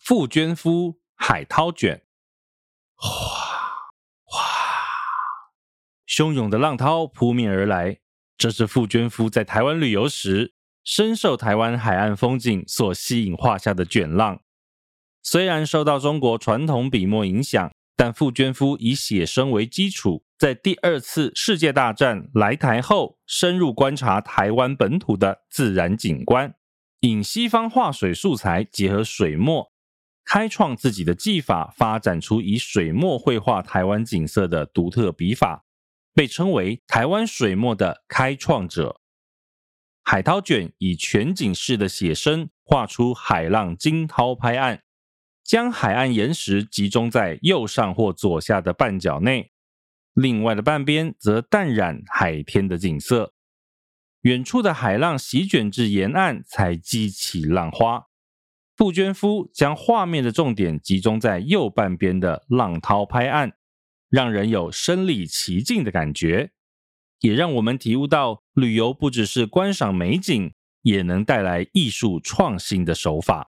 傅娟夫海涛卷。哗哗，汹涌的浪涛扑面而来，这是傅娟夫在台湾旅游时深受台湾海岸风景所吸引画下的卷浪。虽然受到中国传统笔墨影响，但傅娟夫以写生为基础，在第二次世界大战来台后，深入观察台湾本土的自然景观，引西方画水素材结合水墨，开创自己的技法，发展出以水墨绘画台湾景色的独特笔法，被称为台湾水墨的开创者。海涛卷以全景式的写生画出海浪惊涛拍岸，将海岸岩石集中在右上或左下的半角内，另外的半边则淡染海天的景色。远处的海浪席卷至沿岸，才激起浪花。傅娟夫将画面的重点集中在右半边的浪涛拍岸，让人有身临其境的感觉，也让我们体悟到旅游不只是观赏美景，也能带来艺术创新的手法。